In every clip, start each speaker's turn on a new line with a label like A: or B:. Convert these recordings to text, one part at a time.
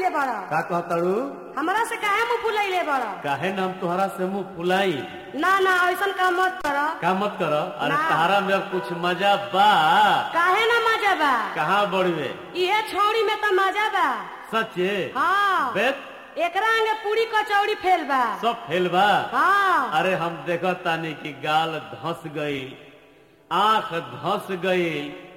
A: फुलैले बड़ा?
B: का कहताड़ू?
A: हमरा से काहे मुंह फुलैले बड़ा?
B: काहे नाम तुहरा से मुंह फुलाई?
A: ना ना ऐसन काम मत कर।
B: का मत कर? अरे
A: ना।
B: तारा में कुछ मजा बा?
A: काहे ना मजा बा?
B: कहाँ बड़वे?
A: इहे छौड़ी में तो मजा बा।
B: सच्चे?
A: हाँ।
B: बेत
A: एकरा आगे पूरी कचौड़ी फेल बा।
B: सब फेल बा?
A: हाँ।
B: अरे हम देखो तानी की गाल धंस गई, आंख धंस गई,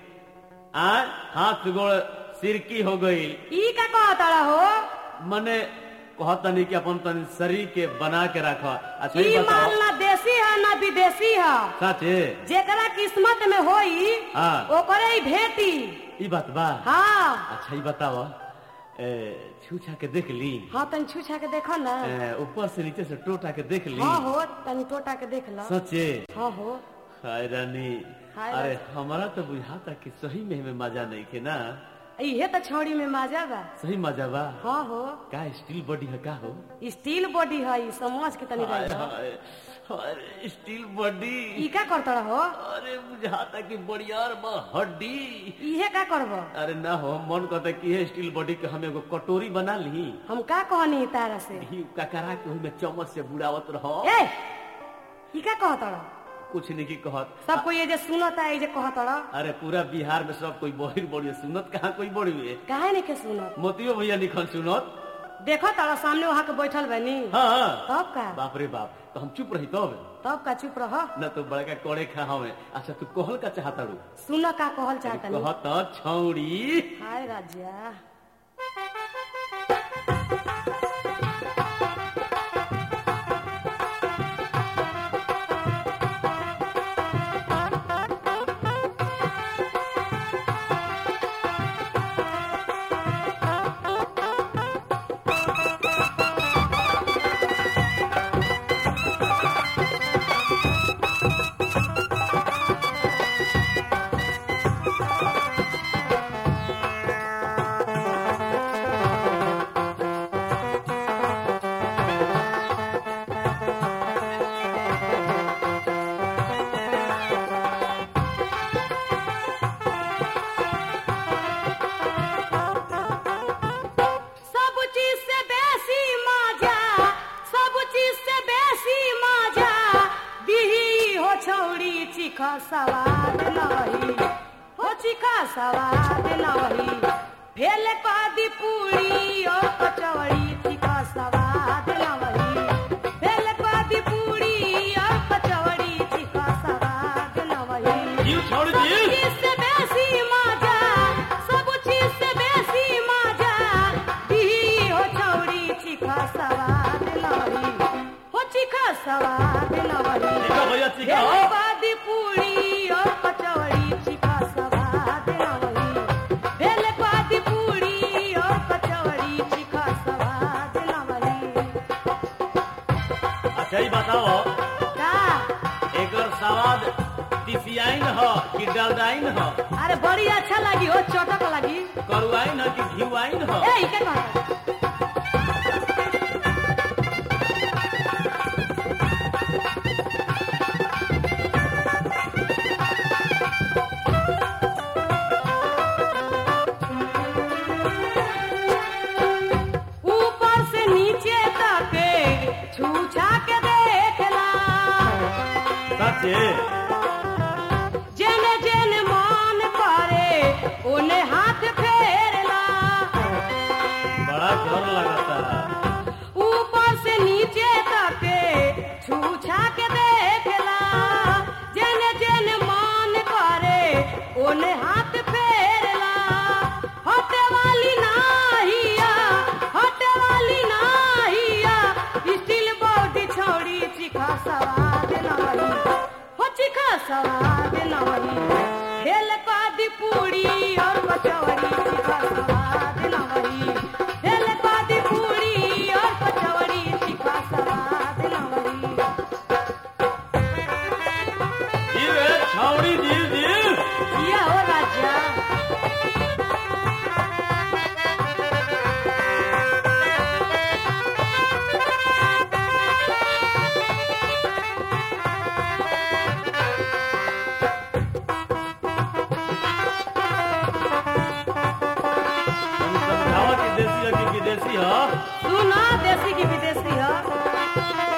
B: हाथ गोड़ सिरकी हो गई।
A: ई का कहता हो?
B: मने कहतनी कि अपन तनी शरीर के बना के रख। अच्छा
A: ई
B: बताओ,
A: माल ना देसी है ना विदेशी है।
B: सचे?
A: जेकरा किस्मत में होई
B: हाँ।
A: ओकरे ही भेटी।
B: ई बात बा?
A: हाँ।
B: अच्छा ई बताओ, छूछा के देख ली?
A: हाँ तनी छूछा के देखो ना।
B: ऊपर से नीचे से टोटा के देख ली?
A: हाँ हो तनी टोटा के देख लो।
B: सचे?
A: हाँ हो।
B: हाय रानी,
A: हाय
B: अरे
A: रानी।
B: हमारा तो बुझाता कि सही में मजा नहीं के ना।
A: इहे तो छौड़ी में मजा बा।
B: सही मजा बा?
A: हाँ हो।
B: का स्टील बॉडी है का हो?
A: स्टील बॉडी है ई, समझ के तनी
B: हाय
A: रह।
B: हाय, अरे स्टील बॉडी।
A: ई का करता हो?
B: अरे बुझाता कि बढ़ियार बा हड्डी।
A: इहे का करबो?
B: अरे ना हो, मन कहता कि ये स्टील बॉडी के हम एगो कटोरी बना ली,
A: हम का कहनी तारा से?
B: घी ककरा के में चम्मच से बुड़ावत रहो।
A: ए ई का कहता?
B: कुछ नहीं की कहत।
A: सब कोई ये जे सुनता है जे कहता।
B: अरे पूरा बिहार में सब कोई बड़ी बड़ी सुनत, कहाँ कोई बड़ी है?
A: काहे नहीं के सुनत?
B: मोतियो भैया निखन सुनत।
A: देखो तारा सामने वहाँ के बैठल बनी।
B: हाँ।
A: तब का?
B: बाप रे बाप, तो हम चुप रही
A: तब का चुप रह।
B: न तो बड़का कोड़े खा हमें। अच्छा तू कहल का चाहता रू?
A: सुन का कहल चाहता नहीं।
B: कहत छौड़ी।
A: हाय राजा। चिखा सवाद नहीं हो, चिखा सवाद नहीं। फेल कदी पूरी और कचौड़ी, चिखा सवाद नहीं। फेल कदी पूरी और कचौड़ी, चिखा सवाद नहीं। सब चीज से बेसी मजा, सब चीज से बेसी मजा दी हो छौड़ी, चिखा सवाद नहीं हो, चिखा सवाद नहीं। पूरी और कचौड़ी, चिखा सवाद नहीं। भेल पादी पूरी और कचौड़ी, चिखा सवाद नहीं।
B: अच्छा ही बताओ
A: का
B: एकर सवाद तिसियाइन हो कि डलडाइन हो?
A: अरे बड़ी अच्छा लगी हो, चटक लगी।
B: करुआइन हो कि घिउआइन हो?
A: ए ई के कहता? जेने जेने मान करे ओने हाथ फेरला।
B: बड़ा डर लगता है।
A: ऊपर से नीचे तक छूछा के देखला। जेने जेने मान करे ओने हाथ फेरला। हटे वाली नाहिया, हटे वाली नाहिया। स्टील बॉडी छौड़ी, चिखा सवाद नहीं हो, चिखा सवाद नहीं। भेल पादी पूरी और कचौड़ी, चिखा सवाद नहीं। भेल पादी पूरी और कचौड़ी, चिखा सवाद नहीं।
B: ये छौड़ी दिल दिल
A: ये हो राजा।
B: विदेशी हो?
A: सुना देसी की विदेशी है।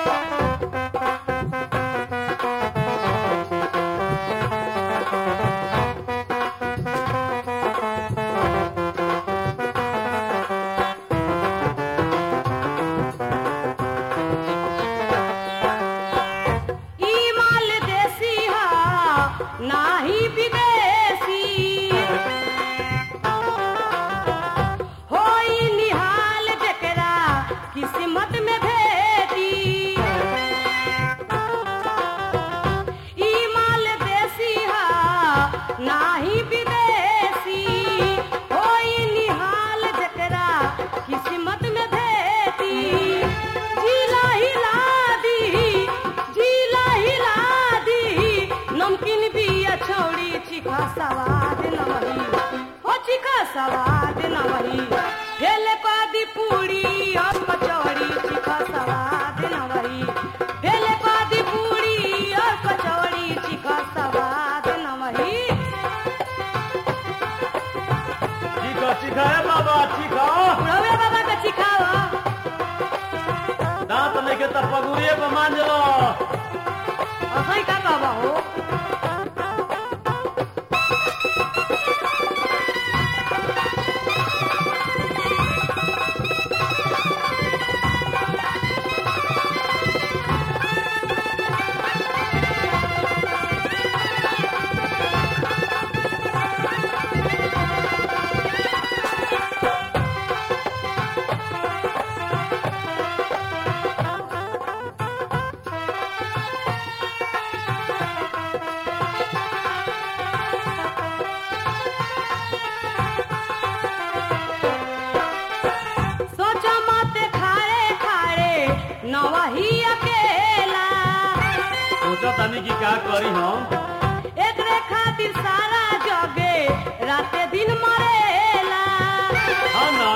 A: ई माल देसी है नाही विदेशी होई निहाल जकरा किस्मत में भेटी ई माल देसी है नाही विदेशी होई निहाल जकरा किस्मत में भेटी जिला हिला दी नमकीन बिया छौड़ी चिखा सवाद न वही हो चिखा सवाद न वही भेले पादी पूरी और कचौड़ी चिखा सवाद न वही भेले पादी पूरी और कचौड़ी चिखा सवाद न वही
B: ठीक है बाबा, ठीक है।
A: बुढ़ौया बाबा का चिखावा
B: दांत नहीं के तो पगुड़िए पे मान लो।
A: असई का कहवा हो सोचा मत खारे खारे न वही अकेला
B: सोचा तानी की का करी हम?
A: एकरे खातिर सारा जगे राते दिन मरेला
B: हाँ ना?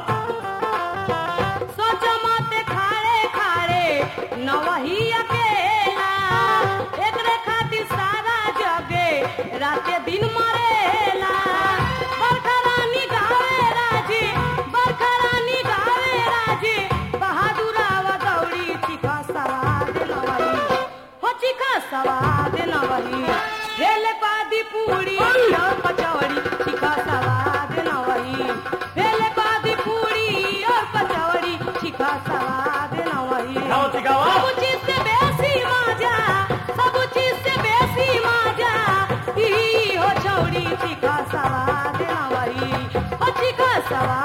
A: सोचा मत खारे खारे न वही अकेला एकरे खातिर सारा जगे राते दिन मरेला बरखा रानी गावे राजे बरखा रानी गावे राजे बहादुरावा दौड़ी चिखा सवाद न वही हो चिखा सवाद न वही भेले पादी पूरी और कचौड़ी चिखा सवाद न वही भेले पादी पूरी और कचौड़ी चिखा सवाद न वही
B: खाओ चिखावा।
A: सब चीज से बेसी मजा सब चीज से बेसी मजा ई हो छौड़ी चिखा सवाद न वही हो चिखा सवाद